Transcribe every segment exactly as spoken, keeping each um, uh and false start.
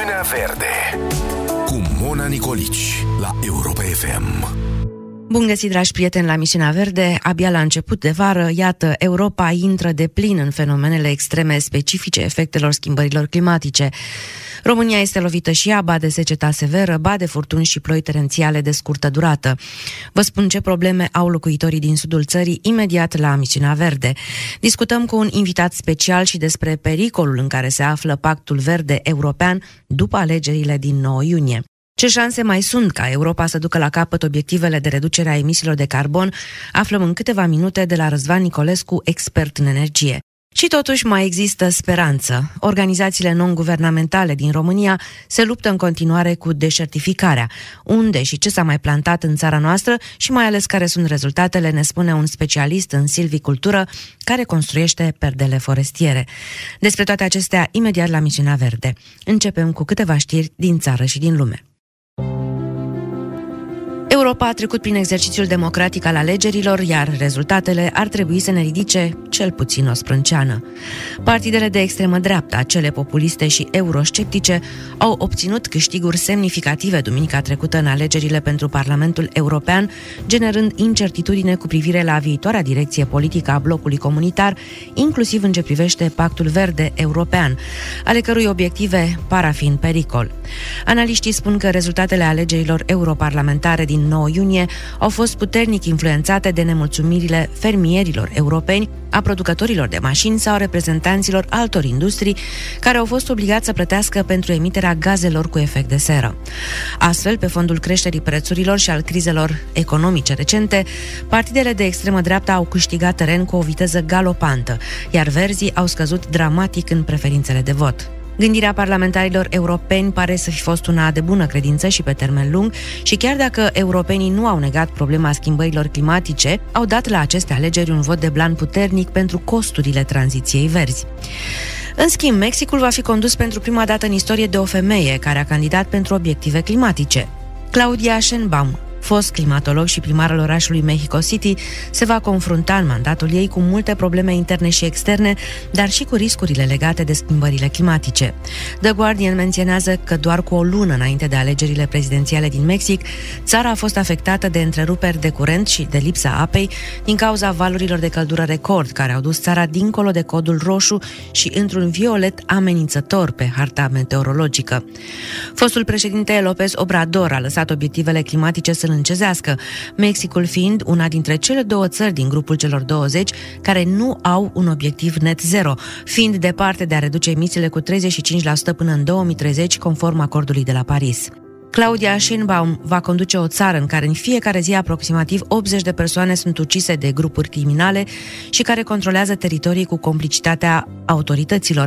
Emisiunea Verde cu Mona Nicolici la Europa F M. Bun găsit, dragi prieteni, la Misiunea Verde. Abia la început de vară, iată, Europa intră de plin în fenomenele extreme specifice efectelor schimbărilor climatice. România este lovită și ea, ba de seceta severă, ba de furtuni și ploi terențiale de scurtă durată. Vă spun ce probleme au locuitorii din sudul țării imediat la Misiunea Verde. Discutăm cu un invitat special și despre pericolul în care se află Pactul Verde European după alegerile din nouă iunie. Ce șanse mai sunt ca Europa să ducă la capăt obiectivele de reducere a emisiilor de carbon? Aflăm în câteva minute de la Răzvan Nicolescu, expert în energie. Și totuși mai există speranță. Organizațiile non-guvernamentale din România se luptă în continuare cu deșertificarea. Unde și ce s-a mai plantat în țara noastră și mai ales care sunt rezultatele, ne spune un specialist în silvicultură care construiește perdele forestiere. Despre toate acestea, imediat la Misiunea Verde. Începem cu câteva știri din țară și din lume. Europa a trecut prin exercițiul democratic al alegerilor, iar rezultatele ar trebui să ne ridice cel puțin o sprânceană. Partidele de extremă dreapta, cele populiste și eurosceptice, au obținut câștiguri semnificative duminica trecută în alegerile pentru Parlamentul European, generând incertitudine cu privire la viitoarea direcție politică a blocului comunitar, inclusiv în ce privește Pactul Verde European, ale cărui obiective par a fi în pericol. Analiștii spun că rezultatele alegerilor europarlamentare din nouă iunie au fost puternic influențate de nemulțumirile fermierilor europeni, a producătorilor de mașini sau reprezentanților altor industrii care au fost obligați să plătească pentru emiterea gazelor cu efect de seră. Astfel, pe fondul creșterii prețurilor și al crizelor economice recente, partidele de extremă dreaptă au câștigat teren cu o viteză galopantă, iar verzii au scăzut dramatic în preferințele de vot. Gândirea parlamentarilor europeni pare să fi fost una de bună credință și pe termen lung și chiar dacă europenii nu au negat problema schimbărilor climatice, au dat la aceste alegeri un vot de blan puternic pentru costurile tranziției verzi. În schimb, Mexicul va fi condus pentru prima dată în istorie de o femeie care a candidat pentru obiective climatice. Claudia Sheinbaum, fost climatolog și primarul orașului Mexico City, se va confrunta în mandatul ei cu multe probleme interne și externe, dar și cu riscurile legate de schimbările climatice. The Guardian menționează că doar cu o lună înainte de alegerile prezidențiale din Mexic, țara a fost afectată de întreruperi de curent și de lipsa apei din cauza valurilor de căldură record, care au dus țara dincolo de codul roșu și într-un violet amenințător pe harta meteorologică. Fostul președinte López Obrador a lăsat obiectivele climatice să încezească, Mexicul fiind una dintre cele două țări din grupul celor douăzeci care nu au un obiectiv net zero, fiind departe de a reduce emisiile cu treizeci și cinci la sută până în două mii treizeci, conform acordului de la Paris. Claudia Sheinbaum va conduce o țară în care în fiecare zi aproximativ optzeci de persoane sunt ucise de grupuri criminale și care controlează teritorii cu complicitatea autorităților.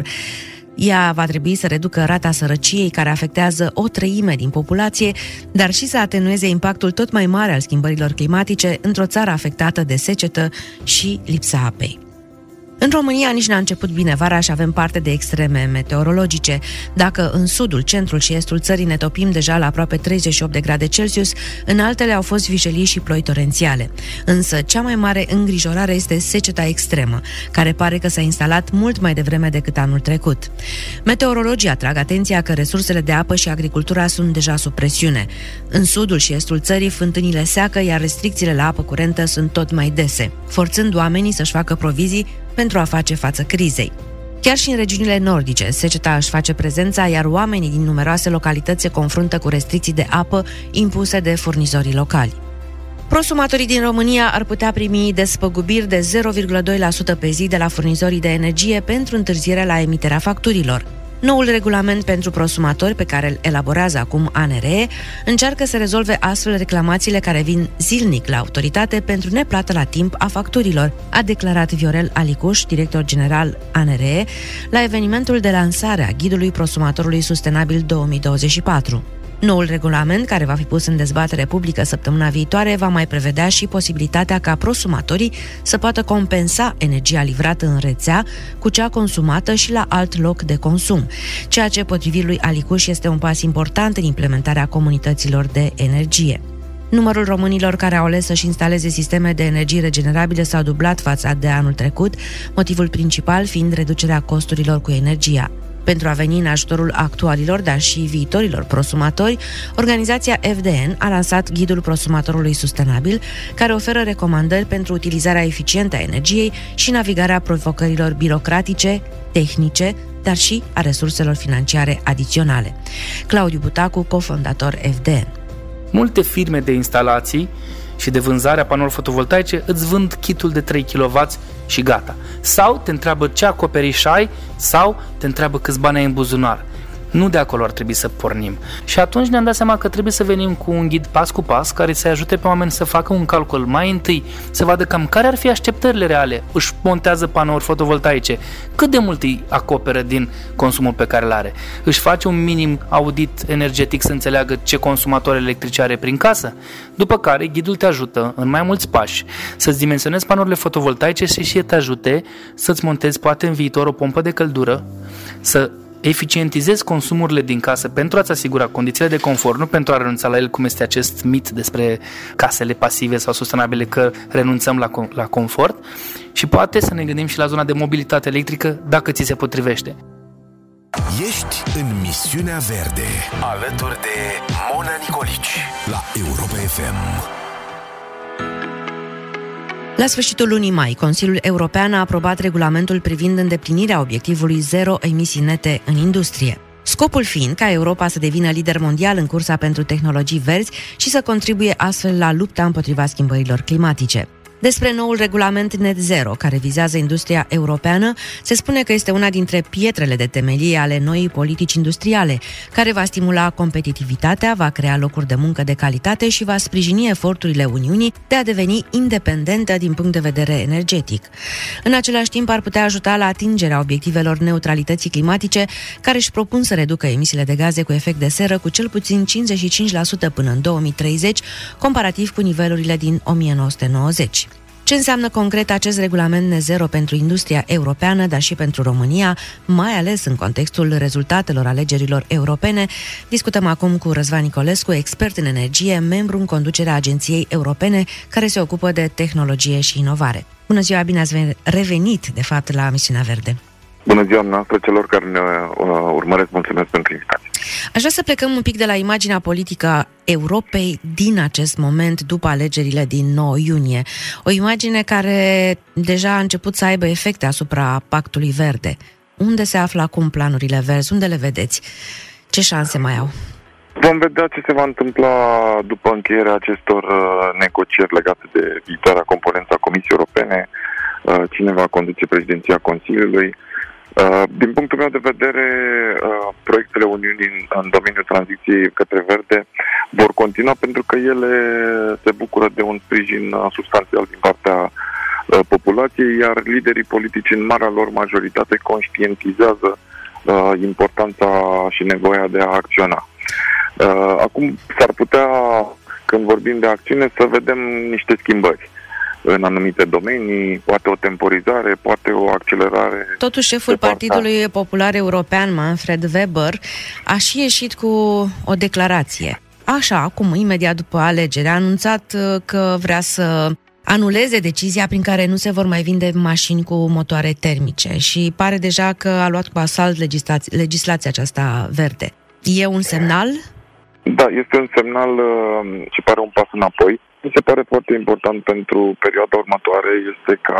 Ea va trebui să reducă rata sărăciei, care afectează o treime din populație, dar și să atenueze impactul tot mai mare al schimbărilor climatice într-o țară afectată de secetă și lipsa apei. În România nici n-a început bine vara și avem parte de extreme meteorologice. Dacă în sudul, centrul și estul țării ne topim deja la aproape treizeci și opt de grade Celsius, în altele au fost vijelii și ploi torențiale. Însă cea mai mare îngrijorare este seceta extremă, care pare că s-a instalat mult mai devreme decât anul trecut. Meteorologii atrag atenția că resursele de apă și agricultura sunt deja sub presiune. În sudul și estul țării fântânile seacă, iar restricțiile la apă curentă sunt tot mai dese, forțând oamenii să-și facă provizii pentru a face față crizei. Chiar și în regiunile nordice, seceta își face prezența, iar oamenii din numeroase localități se confruntă cu restricții de apă impuse de furnizorii locali. Prosumatorii din România ar putea primi despăgubiri de zero virgulă doi la sută pe zi de la furnizorii de energie pentru întârzierea la emiterea facturilor. Noul regulament pentru prosumatori, pe care îl elaborează acum A N R E, încearcă să rezolve astfel reclamațiile care vin zilnic la autoritate pentru neplată la timp a facturilor, a declarat Viorel Alicuș, director general A N R E, la evenimentul de lansare a Ghidului Prosumatorului Sustenabil două mii douăzeci și patru. Noul regulament, care va fi pus în dezbatere publică săptămâna viitoare, va mai prevedea și posibilitatea ca prosumatorii să poată compensa energia livrată în rețea cu cea consumată și la alt loc de consum, ceea ce, potrivit lui Alicuș, este un pas important în implementarea comunităților de energie. Numărul românilor care au ales să-și instaleze sisteme de energie regenerabile s-a dublat față de anul trecut, motivul principal fiind reducerea costurilor cu energia. Pentru a veni în ajutorul actualilor, dar și viitorilor prosumatori, organizația F D N a lansat Ghidul Prosumatorului Sustenabil, care oferă recomandări pentru utilizarea eficientă a energiei și navigarea provocărilor birocratice, tehnice, dar și a resurselor financiare adiționale. Claudiu Butacu, cofondator F D N. Multe firme de instalații și de vânzare a panourilor fotovoltaice îți vând kitul de trei kilowați și gata. Sau te întreabă ce acoperiș ai, sau te întreabă câți bani ai în buzunar. Nu de acolo ar trebui să pornim. Și atunci ne-am dat seama că trebuie să venim cu un ghid pas cu pas care să ajute pe oameni să facă un calcul mai întâi, să vadă cam care ar fi așteptările reale. Își montează panouri fotovoltaice, cât de mult îi acoperă din consumul pe care îl are. Își face un minim audit energetic să înțeleagă ce consumator electrice are prin casă. După care ghidul te ajută în mai mulți pași să-ți dimensionezi panourile fotovoltaice și și te ajute să-ți montezi poate în viitor o pompă de căldură, să eficientizezi consumurile din casă pentru a-ți asigura condițiile de confort, nu pentru a renunța la el, cum este acest mit despre casele pasive sau sustenabile, că renunțăm la, la confort, și poate să ne gândim și la zona de mobilitate electrică dacă ți se potrivește. Ești în Misiunea Verde, alături de Mona Nicolici, la Europa F M. La sfârșitul lunii mai, Consiliul European a aprobat regulamentul privind îndeplinirea obiectivului zero emisii nete în industrie. Scopul fiind ca Europa să devină lider mondial în cursa pentru tehnologii verzi și să contribuie astfel la lupta împotriva schimbărilor climatice. Despre noul regulament Net Zero, care vizează industria europeană, se spune că este una dintre pietrele de temelie ale noii politici industriale, care va stimula competitivitatea, va crea locuri de muncă de calitate și va sprijini eforturile Uniunii de a deveni independentă din punct de vedere energetic. În același timp, ar putea ajuta la atingerea obiectivelor neutralității climatice, care își propun să reducă emisiile de gaze cu efect de seră cu cel puțin cincizeci și cinci la sută până în două mii treizeci, comparativ cu nivelurile din o mie nouă sute nouăzeci. Ce înseamnă concret acest regulament Net Zero pentru industria europeană, dar și pentru România, mai ales în contextul rezultatelor alegerilor europene? Discutăm acum cu Răzvan Nicolescu, expert în energie, membru în conducerea Agenției Europene care se ocupă de tehnologie și inovare. Bună ziua, bine ați revenit, de fapt, la Misiunea Verde. Bună ziua noastră, celor care ne uh, urmăresc, mulțumesc pentru invitație. Aș vrea să plecăm un pic de la imaginea politică a Europei din acest moment, după alegerile din nouă iunie. O imagine care deja a început să aibă efecte asupra Pactului Verde. Unde se află acum planurile verzi? Unde le vedeți? Ce șanse mai au? Vom vedea ce se va întâmpla după încheierea acestor uh, negocieri legate de viitoarea componență a Comisiei Europene, uh, cine va conduce președinția Consiliului. Uh, din punctul meu de vedere, uh, proiectele Uniunii în, în domeniul tranziției către verde vor continua pentru că ele se bucură de un sprijin uh, substanțial din partea uh, populației, iar liderii politici în marea lor majoritate conștientizează uh, importanța și nevoia de a acționa. Uh, acum s-ar putea, când vorbim de acțiune, să vedem niște schimbări în anumite domenii, poate o temporizare, poate o accelerare. Totuși, șeful Partidului Popular European, Manfred Weber, a și ieșit cu o declarație. Așa, acum, imediat după alegere, a anunțat că vrea să anuleze decizia prin care nu se vor mai vinde mașini cu motoare termice și pare deja că a luat cu asalt legislația, legislația aceasta verde. E un semnal? Da, este un semnal uh, și pare un pas înapoi. Mi se pare foarte important pentru perioada următoare este ca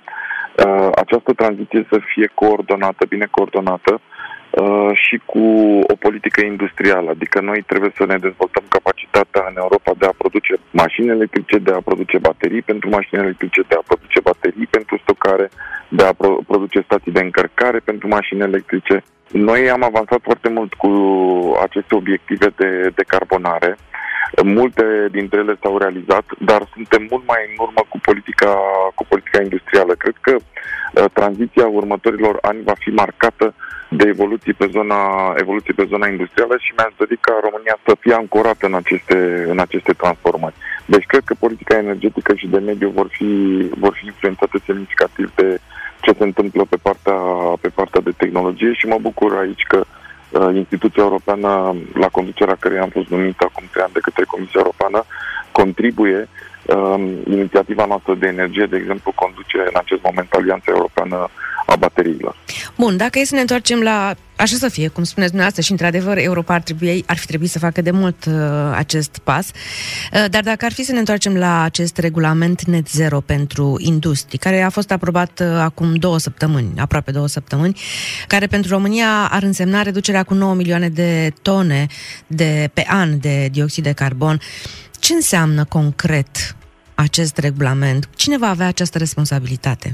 uh, această tranziție să fie coordonată, bine coordonată uh, și cu o politică industrială. Adică noi trebuie să ne dezvoltăm capacitatea în Europa de a produce mașini electrice, de a produce baterii pentru mașini electrice, de a produce baterii pentru stocare, de a pro- produce stații de încărcare pentru mașini electrice. Noi am avansat foarte mult cu aceste obiective de decarbonare. Multe dintre ele s-au realizat, dar suntem mult mai în urmă cu politica, cu politica industrială. Cred că uh, tranziția următorilor ani va fi marcată de evoluții pe zona, evoluții pe zona industrială și mi-aș dori ca România să fie ancorată în aceste, în aceste transformări. Deci cred că politica energetică și de mediu vor fi, vor fi influențate semnificativ de ce se întâmplă pe partea, pe partea de tehnologie și mă bucur aici că instituția europeană, la conducerea căreia am fost numit acum trei ani de către Comisia Europeană, contribuie. Um, inițiativa noastră de energie, de exemplu, conduce în acest moment Alianța Europeană a bateriilor. Bun, dacă e să ne întoarcem la, așa să fie, cum spuneți dumneavoastră, și într-adevăr Europa ar, trebui, ar fi trebuit să facă de mult uh, acest pas, uh, dar dacă ar fi să ne întoarcem la acest regulament net zero pentru industrie, care a fost aprobat uh, acum două săptămâni, aproape două săptămâni, care pentru România ar însemna reducerea cu nouă milioane de tone de, pe an de dioxid de carbon, ce înseamnă concret acest regulament? Cine va avea această responsabilitate?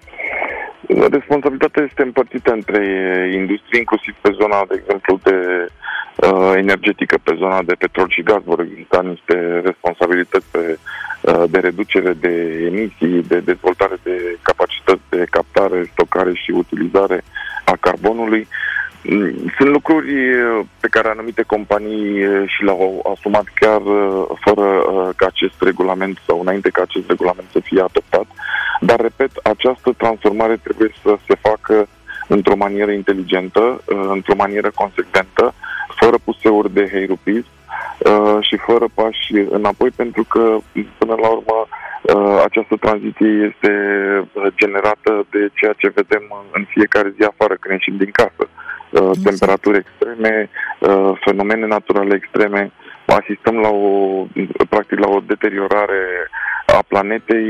Responsabilitatea este împărțită între industrie, inclusiv pe zona, de exemplu, de uh, energetică, pe zona de petrol și gaz. Vor exista niște responsabilități pe, uh, de reducere de emisii, de dezvoltare de capacități de captare, stocare și utilizare a carbonului. Sunt lucruri pe care anumite companii și le-au asumat chiar fără ca acest regulament sau înainte ca acest regulament să fie adoptat. Dar, repet, această transformare trebuie să se facă într-o manieră inteligentă, într-o manieră consecventă, fără puseuri de heirupism și fără pași înapoi, pentru că, până la urmă, această tranziție este generată de ceea ce vedem în fiecare zi afară, când ieșim din casă. Temperaturi extreme, fenomene naturale extreme. Asistăm la o, practic, la o deteriorare a planetei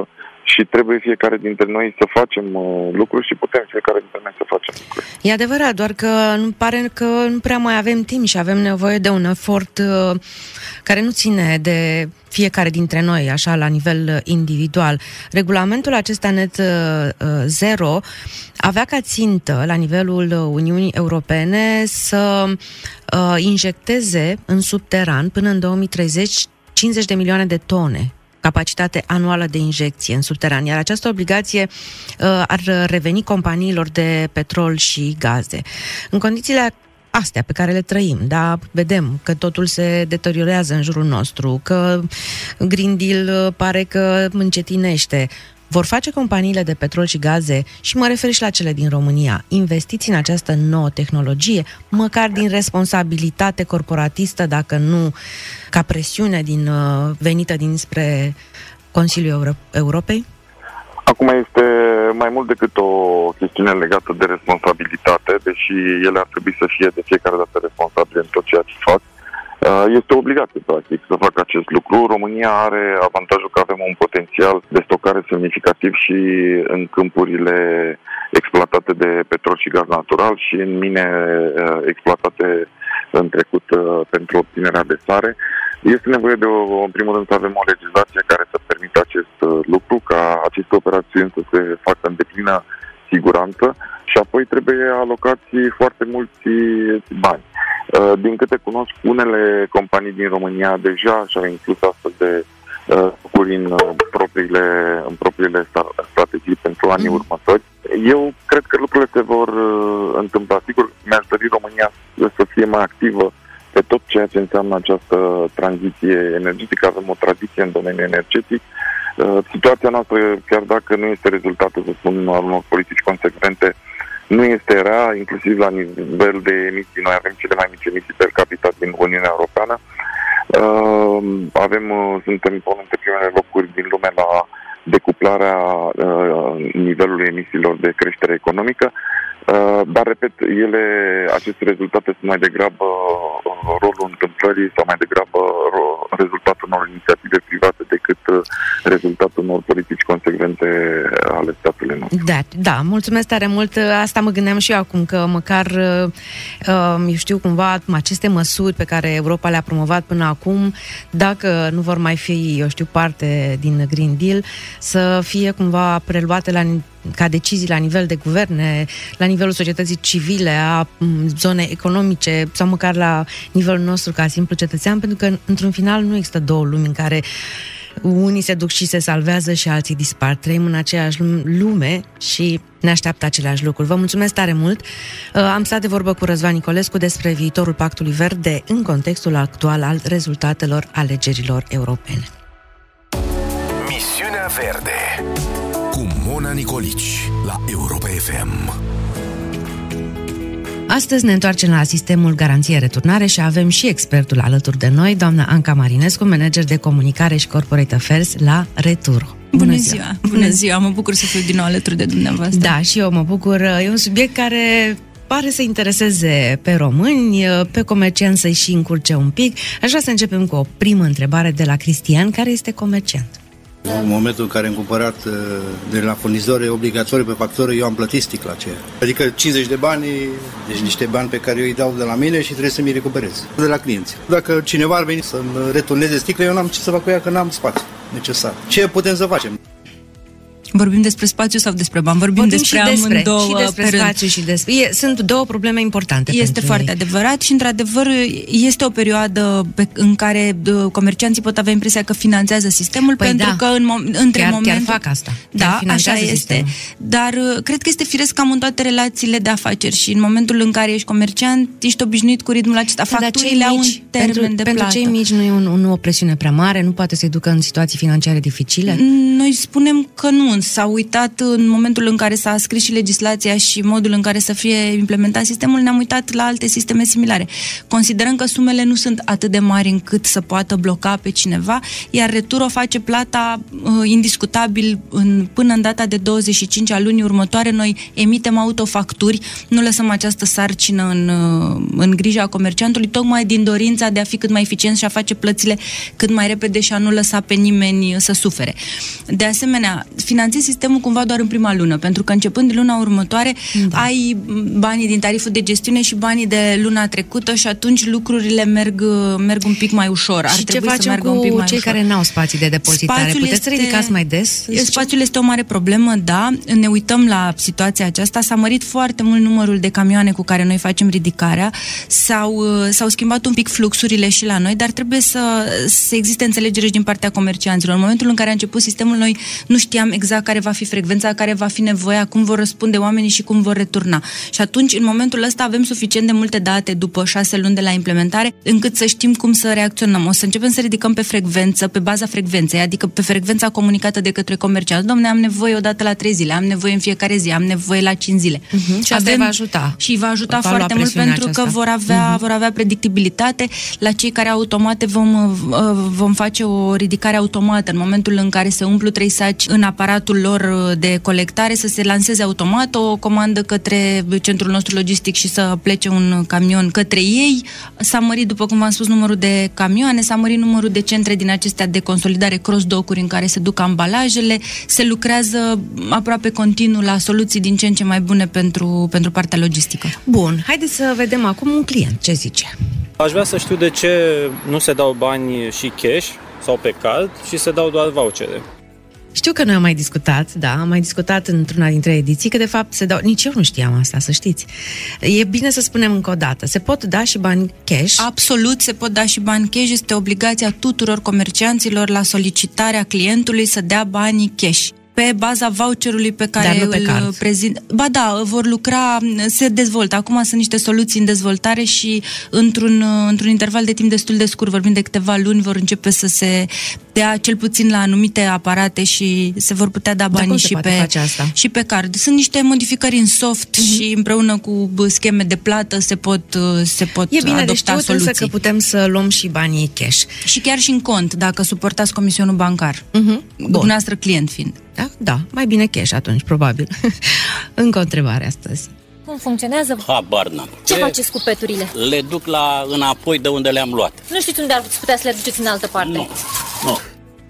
și trebuie fiecare dintre noi să facem lucruri și putem fiecare dintre noi să facem lucruri. E adevărat, doar că nu pare că nu prea mai avem timp și avem nevoie de un efort uh, care nu ține de fiecare dintre noi, așa, la nivel individual. Regulamentul acesta net uh, zero avea ca țintă, la nivelul Uniunii Europene, să uh, injecteze în subteran, până în două mii treizeci, cincizeci de milioane de tone capacitate anuală de injecție în subteran, iar această obligație uh, ar reveni companiilor de petrol și gaze. În condițiile astea pe care le trăim, da, vedem că totul se deteriorează în jurul nostru, că Green Deal pare că încetinește. Vor face companiile de petrol și gaze, și mă refer și la cele din România, investiți în această nouă tehnologie, măcar din responsabilitate corporatistă, dacă nu ca presiune din, venită dinspre Consiliul Euro- Europei? Acum este mai mult decât o chestiune legată de responsabilitate, deși ele ar trebui să fie de fiecare dată responsabile în tot ceea ce fac. Este o obligație, practic, să facă acest lucru. România are avantajul că avem un potențial de stocare semnificativ și în câmpurile exploatate de petrol și gaz natural și în mine exploatate în trecut pentru obținerea de sare. Este nevoie de, o, în primul rând, să avem o legislație care să permită acest lucru, ca aceste operațiuni să se facă în deplină siguranță și apoi trebuie alocați foarte mulți bani. Din câte cunosc, unele companii din România deja și-au inclus astfel de lucruri în propriile, în propriile strategii pentru anii mm. următori. Eu cred că lucrurile se vor întâmpla. Sigur, mi-aș dori România să fie mai activă pe tot ceea ce înseamnă această tranziție energetică. Avem o tradiție în domeniul energetic. Situația noastră, chiar dacă nu este rezultatul, să spun, al unor politici consecvente, nu este rea, inclusiv la nivel de emisii. Noi avem cele mai mici emisii per capita din Uniunea Europeană. Uh, avem, uh, suntem pe primele locuri din lume la decuplarea uh, nivelului emisiilor de creștere economică. Uh, dar, repet, ele, aceste rezultate sunt mai degrabă uh, rolul întâmplării sau mai degrabă ro- rezultatul unor inițiative private decât uh, rezultatul unor politici consecvente ale statului nostru. Da, da, mulțumesc tare mult. Asta mă gândeam și eu acum, că măcar, uh, eu știu, cumva, aceste măsuri pe care Europa le-a promovat până acum, dacă nu vor mai fi, eu știu, parte din Green Deal, să fie cumva preluate la ca decizii la nivel de guverne, la nivelul societății civile, a zonei economice sau măcar la nivelul nostru ca simplu cetățean, pentru că într-un final nu există două lumi în care unii se duc și se salvează și alții dispar. Trăim în aceeași lume și ne așteaptă aceleași lucruri. Vă mulțumesc tare mult. Am stat de vorbă cu Răzvan Nicolescu despre viitorul Pactului Verde în contextul actual al rezultatelor alegerilor europene. Misiunea Verde cu Mona Nicolici la Europa F M. Astăzi ne întoarcem la sistemul garanție returnare și avem și expertul alături de noi, doamna Anca Marinescu, manager de comunicare și corporate affairs la Returo. Bună, Bună ziua! ziua. Bună ziua! Mă bucur să fiu din nou alături de dumneavoastră. Da, și eu mă bucur. E un subiect care pare să intereseze pe români, pe comercianți să-i și încurce un pic. Aș vrea să începem cu o primă întrebare de la Cristian, care este comerciant. În momentul în care am cumpărat de la furnizori obligatoriu pe factură, eu am plătit sticla aceea. Adică cincizeci de bani, deci niște bani pe care eu îi dau de la mine și trebuie să mi recuperez de la clienți. Dacă cineva ar veni să-mi returneze sticla, eu n-am ce să fac cu ea, că n-am spațiu necesar. Ce putem să facem? Vorbim despre spațiu sau despre bani? Vorbim, Vorbim despre și despre, amândouă și despre spațiu și despre... E, sunt două probleme importante. Este foarte ei. adevărat și, într-adevăr, este o perioadă pe, în care comercianții pot avea impresia că finanțează sistemul, păi pentru da. că în mom- între chiar, momentul... Chiar fac asta. Da, așa este. Sistemul. Dar cred că este firesc cam în toate relațiile de afaceri și în momentul în care ești comerciant, ești obișnuit cu ritmul acesta. Facturile au un termen pentru, de pentru plată. Pentru cei mici nu e un, un, o presiune prea mare? Nu poate să-i ducă în situații financiare dificile? Noi spunem că nu. S-au uitat în momentul în care s-a scris și legislația și modul în care să fie implementat sistemul, ne-am uitat la alte sisteme similare. Considerăm că sumele nu sunt atât de mari încât să poată bloca pe cineva, iar Returo face plata uh, indiscutabil în, până în data de douăzeci și cinci a lunii următoare. Noi emitem autofacturi, nu lăsăm această sarcină în, uh, în grija comerciantului, tocmai din dorința de a fi cât mai eficient și a face plățile cât mai repede și a nu lăsa pe nimeni să sufere. De asemenea, finanțezi sistemul cumva doar în prima lună, pentru că începând de luna următoare da. ai banii din tariful de gestiune și banii de luna trecută și atunci lucrurile merg, merg un pic mai ușor. Ar și trebui ce facem să meargă cu un pic mai cei ușor. care n-au spații de depozitare? Spațiul Puteți este, să ridicați mai des? Spațiul este o mare problemă, da. Ne uităm la situația aceasta. S-a mărit foarte mult numărul de camioane cu care noi facem ridicarea. S-au, s-au schimbat un pic fluxurile și la noi, dar trebuie să, să existe înțelegere și din partea comercianților. În momentul în care a început sistemul, noi nu știam exact care va fi frecvența, care va fi nevoia, cum vor răspunde oamenii și cum vor returna. Și atunci, în momentul ăsta, avem suficient de multe date după șase luni de la implementare, încât să știm cum să reacționăm. O să începem să ridicăm pe frecvență, pe baza frecvenței, adică pe frecvența comunicată de către comercianți. Dom'le, am nevoie odată la trei zile, am nevoie în fiecare zi, am nevoie la cinci zile. Uh-huh. Și asta avem... va ajuta. Și va ajuta va foarte mult pentru aceasta. că vor avea, uh-huh. vor avea predictibilitate. La cei care au automate vom, vom face o ridicare automată în momentul în care se umplu trei saci în aparatul lor de colectare, să se lanseze automat o comandă către centrul nostru logistic și să plece un camion către ei. S-a mărit, după cum v-am spus, numărul de camioane, s-a mărit numărul de centre din acestea de consolidare, cross-dock-uri în care se duc ambalajele. Se lucrează aproape continuu la soluții din ce în ce mai bune pentru, pentru partea logistică. Bun, haideți să vedem acum un client. Ce zice? Aș vrea să știu de ce nu se dau bani și cash sau pe card și se dau doar vouchere. Știu că noi am mai discutat, da, am mai discutat într-una dintre ediții, că de fapt se dau, nici eu nu știam asta, să știți. E bine să spunem încă o dată, se pot da și bani cash? Absolut, se pot da și bani cash, este obligația tuturor comercianților la solicitarea clientului să dea banii cash. Pe baza voucherului pe care pe îl prezint. Ba da, vor lucra, se dezvoltă. Acum sunt niște soluții în dezvoltare și într-un, într-un interval de timp destul de scurt, vorbim de câteva luni, vor începe să se dea cel puțin la anumite aparate și se vor putea da banii și pe, și pe card. Sunt niște modificări în soft uh-huh. și împreună cu scheme de plată se pot, se pot e bine adopta de știut, soluții. Însă că putem să luăm și banii cash. Și chiar și în cont, dacă suportați comisionul bancar. Uh-huh. Dumneavoastră client fiind. Da? Da, mai bine cash atunci, probabil. Încă o întrebare astăzi. Cum funcționează? Habar n-am. Ce le, faceți cu peturile? Le duc la înapoi de unde le-am luat. Nu știți unde ar putea să le duceți în altă parte? Nu, nu.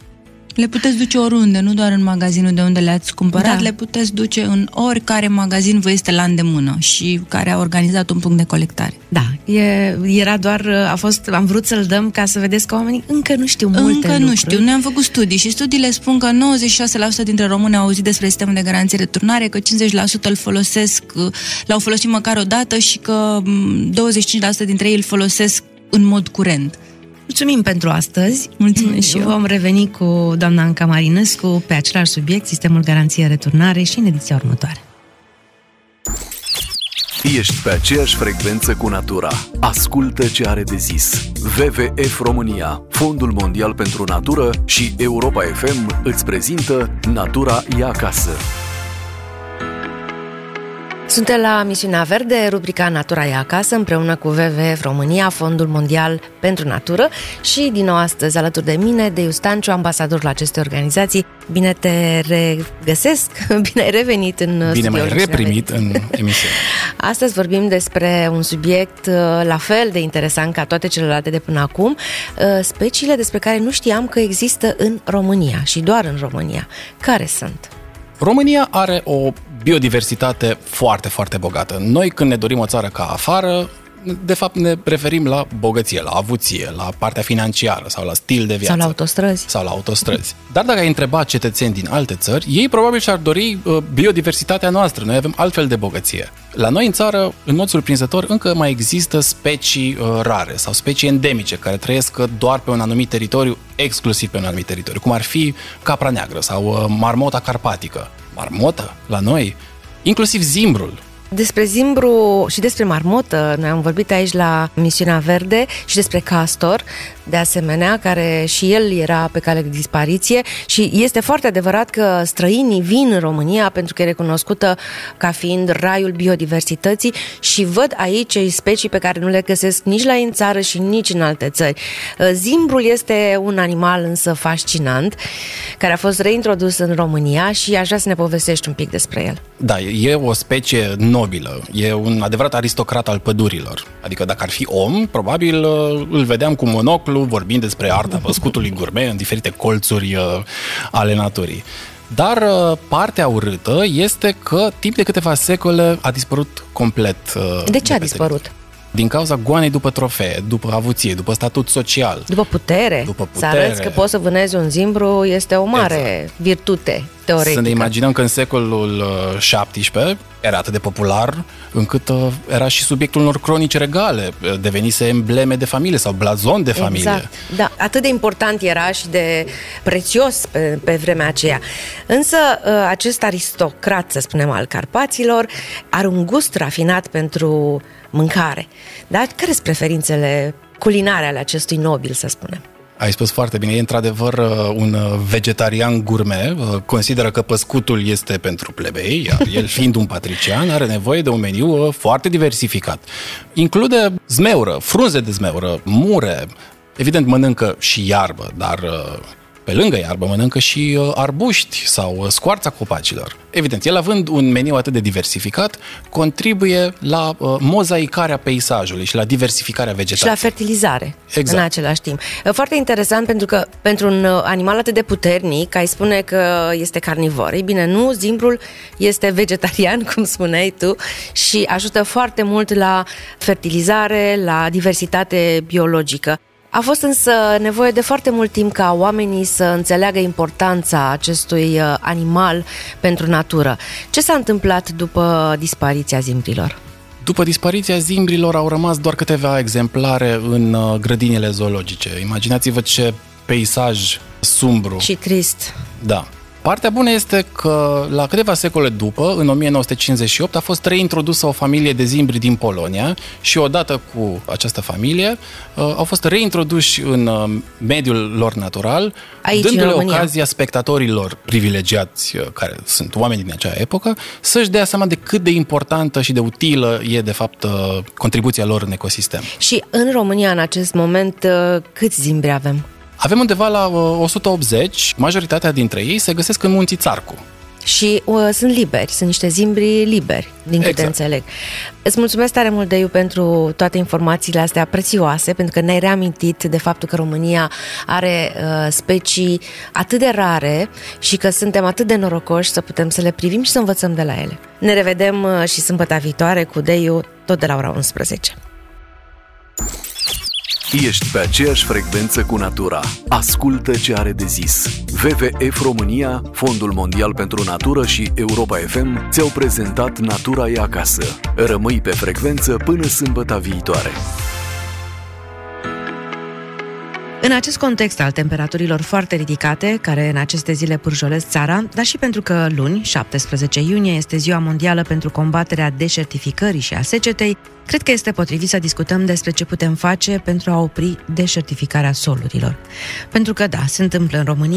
Le puteți duce oriunde, nu doar în magazinul de unde le-ați cumpărat, da. Le puteți duce în oricare magazin vă este la îndemână și care a organizat un punct de colectare. Da, e, era doar, a fost, am vrut să-l dăm ca să vedeți că oamenii încă nu știu multe Încă lucruri. nu știu, noi am făcut studii și studiile spun că nouăzeci și șase la sută dintre români au auzit despre sistemul de garanție returnare, că cincizeci la sută îl folosesc, l-au folosit măcar o dată și că douăzeci și cinci la sută dintre ei îl folosesc în mod curent. Mulțumim pentru astăzi. Mulțumim și eu. Vom reveni cu doamna Anca Marinescu pe același subiect, sistemul garanție returnare, și în ediția următoare. Ești pe aceeași frecvență cu natura. Ascultă ce are de zis. W W F România, Fondul Mondial pentru Natură și Europa F M îți prezintă Natura e acasă. Suntem la Misiunea Verde, rubrica Natura e acasă, împreună cu W W F România, Fondul Mondial pentru Natură, și din nou astăzi alături de mine, Deiu Stanciu, ambasadorul acestei organizații. Bine te regăsesc, bine ai revenit în Bine studio. m-ai reprimit în emisiune. Astăzi vorbim despre un subiect la fel de interesant ca toate celelalte de până acum, speciile despre care nu știam că există în România și doar în România. Care sunt? România are o biodiversitate foarte, foarte bogată. Noi, când ne dorim o țară ca afară, de fapt ne referim la bogăție, la avuție, la partea financiară sau la stil de viață. Sau la autostrăzi. Sau la autostrăzi. Dar dacă ai întreba cetățeni din alte țări, ei probabil și-ar dori uh, biodiversitatea noastră. Noi avem altfel de bogăție. La noi în țară, în mod surprinzător, încă mai există specii uh, rare sau specii endemice care trăiesc doar pe un anumit teritoriu, exclusiv pe un anumit teritoriu, cum ar fi capra neagră sau uh, marmota carpatică. Marmotă? La noi? Inclusiv zimbrul. Despre zimbru și despre marmotă noi am vorbit aici la Misiunea Verde și despre castor, de asemenea, care și el era pe cale de dispariție, și este foarte adevărat că străinii vin în România pentru că e recunoscută ca fiind raiul biodiversității și văd aici specii pe care nu le găsesc nici la ei în țară și nici în alte țări. Zimbrul este un animal însă fascinant, care a fost reintrodus în România și aș vrea să ne povestești un pic despre el. Da, e o specie nobilă, e un adevărat aristocrat al pădurilor. Adică dacă ar fi om, probabil îl vedeam cu monoclu vorbind despre arta păscutului gurme în diferite colțuri ale naturii. Dar partea urâtă este că timp de câteva secole a dispărut complet. De ce a dispărut? Din cauza goanei după trofee, după avuție, după statut social. După putere. După putere. Să arăți că poți să vânezi un zimbru este o mare exact. virtute teoretică. Să ne imaginăm că în secolul șaptesprezece era atât de popular încât era și subiectul unor cronici regale, devenise embleme de familie sau blazon de familie. Exact, da, atât de important era și de prețios pe, pe vremea aceea. Însă acest aristocrat, să spunem, al Carpaților are un gust rafinat pentru mâncare. Dar care sunt preferințele culinare ale acestui nobil, să spunem? Ai spus foarte bine, e într-adevăr un vegetarian gourmet, consideră că păscutul este pentru plebei, iar el fiind un patrician are nevoie de un meniu foarte diversificat. Include zmeură, frunze de zmeură, mure, evident mănâncă și iarbă, dar pe lângă iarbă mănâncă și arbuști sau scoarța copacilor. Evident, el având un meniu atât de diversificat, contribuie la uh, mozaicarea peisajului și la diversificarea vegetației. Și la fertilizare, exact. În același timp. Foarte interesant, pentru că pentru un animal atât de puternic, ai spune că este carnivor. Ei bine, nu, zimbrul este vegetarian, cum spuneai tu, și ajută foarte mult la fertilizare, la diversitate biologică. A fost însă nevoie de foarte mult timp ca oamenii să înțeleagă importanța acestui animal pentru natură. Ce s-a întâmplat după dispariția zimbrilor? După dispariția zimbrilor au rămas doar câteva exemplare în grădinile zoologice. Imaginați-vă ce peisaj sumbru. Și trist. Da. Partea bună este că la câteva secole după, în o mie nouă sute cincizeci și opt, a fost reintrodusă o familie de zimbri din Polonia și odată cu această familie au fost reintroduși în mediul lor natural, aici, dându-le ocazia spectatorilor privilegiați, care sunt oameni din acea epocă, să-și dea seama de cât de importantă și de utilă e, de fapt, contribuția lor în ecosistem. Și în România, în acest moment, câți zimbri avem? Avem undeva la o sută optzeci, majoritatea dintre ei se găsesc în Munții Țarcu. Și uh, sunt liberi, sunt niște zimbri liberi, din câte exact. înțeleg. Îți mulțumesc tare mult, Deiu, pentru toate informațiile astea prețioase, pentru că ne-ai reamintit de faptul că România are uh, specii atât de rare și că suntem atât de norocoși să putem să le privim și să învățăm de la ele. Ne revedem uh, și sâmbătă viitoare cu Deiu, tot de la ora unsprezece. Ești pe aceeași frecvență cu natura. Ascultă ce are de zis. W W F România, Fondul Mondial pentru Natură și Europa F M ți-au prezentat Natura e acasă. Rămâi pe frecvență până sâmbătă viitoare. În acest context al temperaturilor foarte ridicate, care în aceste zile pârjolesc țara, dar și pentru că luni, șaptesprezece iunie, este Ziua Mondială pentru combaterea deșertificării și a secetei, cred că este potrivit să discutăm despre ce putem face pentru a opri deșertificarea solurilor. Pentru că, da, se întâmplă în România,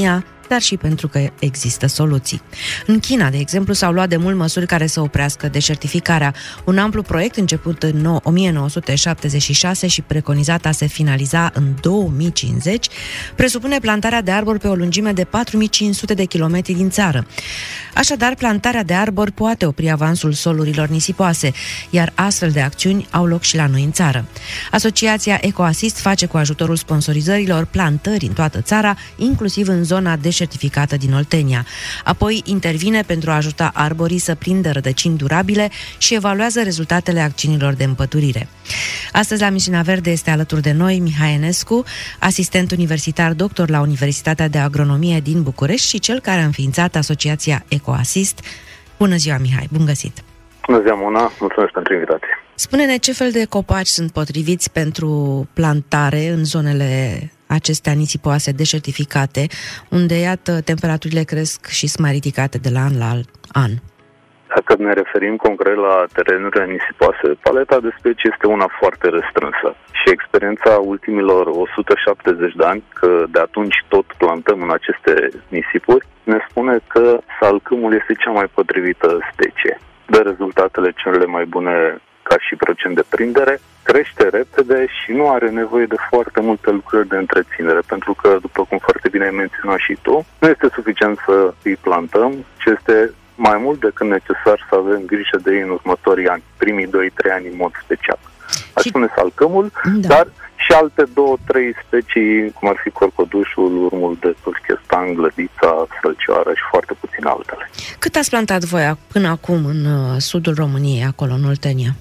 dar și pentru că există soluții. În China, de exemplu, s-au luat de mult măsuri care să oprească deșertificarea. Un amplu proiect început în o mie nouă sute șaptezeci și șase și preconizat a se finaliza în două mii cincizeci, presupune plantarea de arbori pe o lungime de patru mii cinci sute de kilometri din țară. Așadar, plantarea de arbori poate opri avansul solurilor nisipoase, iar astfel de acțiuni au loc și la noi în țară. Asociația EcoAssist face cu ajutorul sponsorizărilor plantări în toată țara, inclusiv în zona deșertificată din Oltenia. Apoi intervine pentru a ajuta arborii să prindă rădăcini durabile și evaluează rezultatele acțiunilor de împădurire. Astăzi la Misiunea Verde este alături de noi Mihai Enescu, asistent universitar doctor la Universitatea de Agronomie din București și cel care a înființat asociația EcoAssist. Bună ziua, Mihai, bun găsit! Bună ziua, Mona, mulțumesc pentru invitație. Spune-ne ce fel de copaci sunt potriviți pentru plantare în zonele acestea nisipoase, deșertificate, unde, iată, temperaturile cresc și sunt mai ridicate de la an la an. Dacă ne referim concret la terenurile nisipoase, paleta de specii este una foarte restrânsă și experiența ultimilor o sută șaptezeci de ani, că de atunci tot plantăm în aceste nisipuri, ne spune că salcâmul este cea mai potrivită specie. Dă rezultatele cele mai bune ca și procent de prindere, crește repede și nu are nevoie de foarte multe lucruri de întreținere, pentru că, după cum foarte bine ai menționat și tu, nu este suficient să îi plantăm, ci este mai mult decât necesar să avem grijă de ei în următorii ani, primii doi trei ani în mod special. Aș spune salcâmul, da. Dar și alte două, trei specii, cum ar fi corcodușul, urmul de turchestan, glădița, sălcioară și foarte puține altele. Cât ați plantat voi până acum în sudul României, acolo, în Oltenia?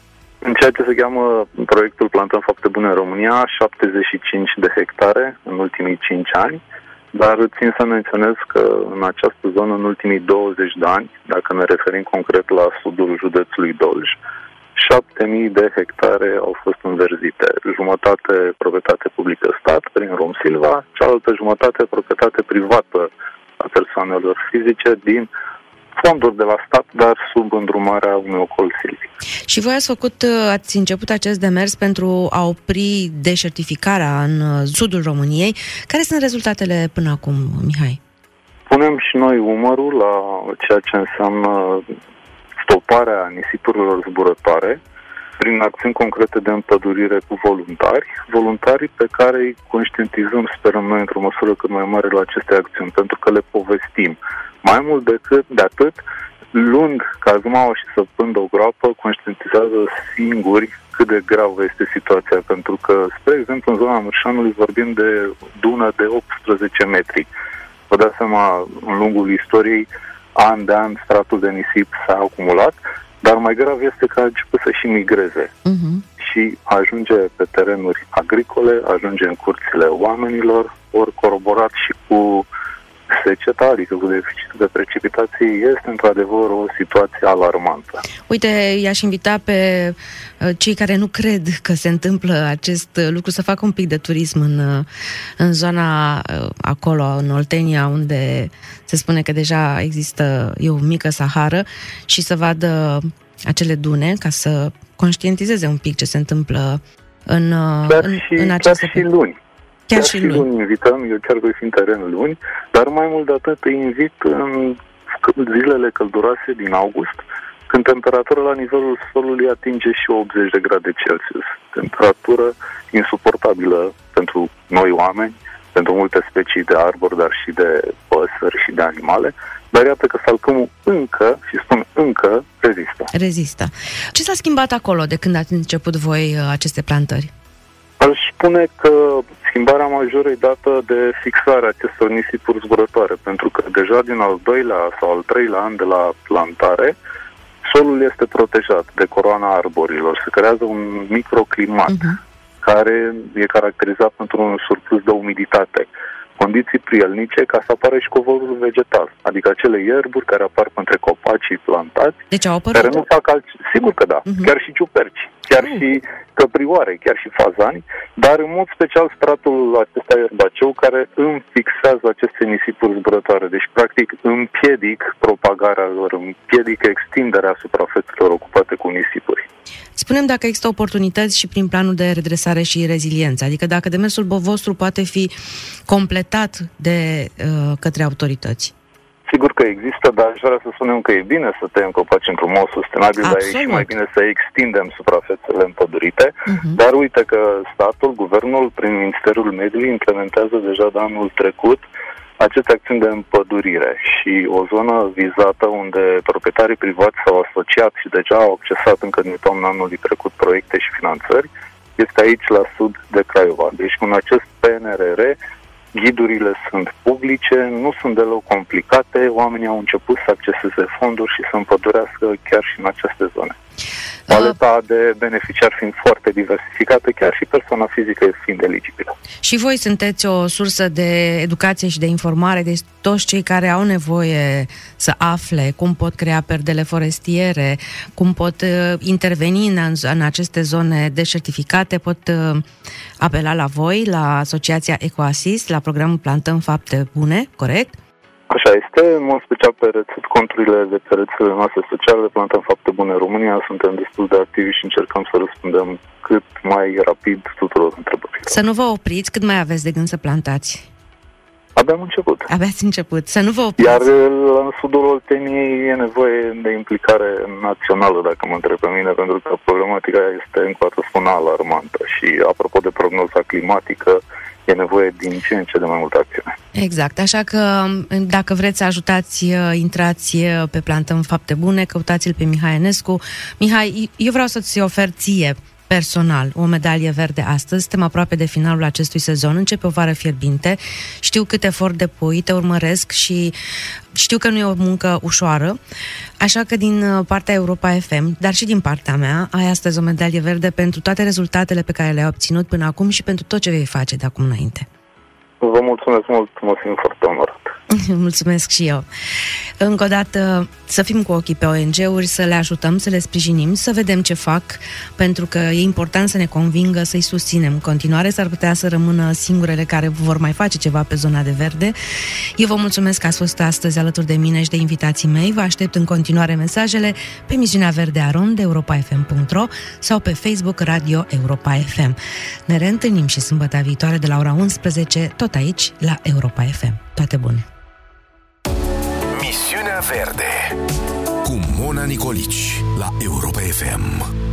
În ceea ce se cheamă proiectul Plantăm Fapte Bune în România, șaptezeci și cinci de hectare în ultimii cinci ani, dar țin să menționez că în această zonă, în ultimii douăzeci de ani, dacă ne referim concret la sudul județului Dolj, șapte mii de hectare au fost înverzite. Jumătate proprietate publică stat, prin Romsilva, cealaltă jumătate proprietate privată a persoanelor fizice din fonduri de la stat, dar sub îndrumarea unui ocol silvic. Și voi ați făcut, ați început acest demers pentru a opri deșertificarea în sudul României. Care sunt rezultatele până acum, Mihai? Punem și noi umărul la ceea ce înseamnă stoparea nisipurilor zburătoare prin acțiuni concrete de împădurire cu voluntari, voluntari pe care îi conștientizăm, sperăm noi, într-o măsură cât mai mare la aceste acțiuni, pentru că le povestim. Mai mult decât de atât, luând cazmaua și să pândă o groapă, conștientizează singuri cât de gravă este situația, pentru că, spre exemplu, în zona Mărșanului vorbim de dună de optsprezece metri. Vă dați seama, în lungul istoriei, an de an, stratul de nisip s-a acumulat, dar mai grav este că a început să și migreze. Uh-huh. Și ajunge pe terenuri agricole, ajunge în curțile oamenilor, ori coroborat și cu seceta, adică cu deficitul de precipitații, este într-adevăr o situație alarmantă. Uite, i-aș invita pe cei care nu cred că se întâmplă acest lucru să facă un pic de turism în, în zona acolo, în Oltenia, unde se spune că deja există, e o mică Sahară, și să vadă acele dune ca să conștientizeze un pic ce se întâmplă în, în, și, în această... Chiar și luni. Chiar, chiar și și luni. luni invităm, eu chiar voi fi în teren luni, dar mai mult de atât îi invit în zilele călduroase din august, când temperatura la nivelul solului atinge și optzeci de grade Celsius. Temperatură insuportabilă pentru noi oameni, pentru multe specii de arbori, dar și de păsări și de animale, dar iată că salcâmul încă, și spun încă, rezistă. Rezistă. Ce s-a schimbat acolo de când ați început voi aceste plantări? Aș spune că schimbarea majoră e dată de fixarea acestor nisipuri zburătoare, pentru că deja din al doilea sau al treilea an de la plantare, solul este protejat de coroana arborilor. Se creează un microclimat uh-huh. care e caracterizat pentru un surplus de umiditate. Condiții prielnice ca să apară și covorul vegetal, adică acele ierburi care apar între copacii plantați, deci au apărut? Care nu fac alți... Sigur că da, uh-huh. chiar și ciuperci, chiar uh. și căprioare, chiar și fazani, dar în mod special stratul acesta ierbaceu care îmi fixează aceste nisipuri zburătoare. Deci, practic, împiedic propagarea lor, împiedic extinderea suprafețelor ocupate cu nisipuri. Spunem dacă există oportunități și prin planul de redresare și reziliență, adică dacă demersul vostru poate fi completat de uh, către autorități. Sigur că există, dar aș vrea să spunem că e bine să tăiem copaci într-un mod sustenabil, Absolut. Dar e și mai bine să extindem suprafețele împădurite. Uh-huh. Dar uite că statul, guvernul, prin Ministerul Mediului, implementează deja de anul trecut aceste acțiuni de împădurire și o zonă vizată unde proprietarii privați s-au asociat și deja au accesat încă din toamna anului trecut proiecte și finanțări, este aici la sud de Craiova. Deci cu acest P N R R ghidurile sunt publice, nu sunt deloc complicate, oamenii au început să acceseze fonduri și să împădurească chiar și în aceste zone. Paleta de beneficiari fiind foarte diversificată, chiar și persoana fizică fiind eligibilă. Și voi sunteți o sursă de educație și de informare de toți cei care au nevoie să afle cum pot crea perdele forestiere, cum pot interveni în, în aceste zone deșertificate, pot apela la voi, la Asociația EcoAssist, la programul Plantăm Fapte Bune, corect? Așa este, în mod special pe rețet, conturile de pe rețelele noastre sociale, Plantăm Fapte Bune în România, suntem destul de activi și încercăm să răspundem cât mai rapid tuturor întrebărilor. Să nu vă opriți, cât mai aveți de gând să plantați? Abia am început. Abia ați început, să nu vă opriți. Iar în sudul Olteniei e nevoie de implicare națională, dacă mă întreb pe mine, pentru că problematica este, încă o dată spun, alarmantă și apropo de prognoza climatică, e nevoie din ce în ce de mai multă acțiune. Exact, așa că dacă vreți să ajutați, intrați pe Plantăm Fapte Bune, căutați-l pe Mihai Enescu. Mihai, eu vreau să-ți ofer ție personal o medalie verde astăzi. Suntem aproape de finalul acestui sezon, începe o vară fierbinte. Știu cât efort depui, te urmăresc și știu că nu e o muncă ușoară, așa că din partea Europa F M, dar și din partea mea, ai astăzi o medalie verde pentru toate rezultatele pe care le-ai obținut până acum și pentru tot ce vei face de acum înainte. Vă mulțumesc mult, mă simt foarte onorat. Mulțumesc și eu. Încă o dată, să fim cu ochii pe O N G-uri, să le ajutăm, să le sprijinim, să vedem ce fac, pentru că e important să ne convingă, să-i susținem în continuare, s-ar putea să rămână singurele care vor mai face ceva pe zona de verde. Eu vă mulțumesc că ați fost astăzi alături de mine și de invitații mei. Vă aștept în continuare mesajele pe emisiunea Verde Aron de europa f m punct r o sau pe Facebook Radio Europa F M. Ne reîntâlnim și sâmbătă viitoare de la ora unsprezece, tot aici, la Europa F M. Toate bune! Misiunea Verde cu Mona Nicolici la Europa F M.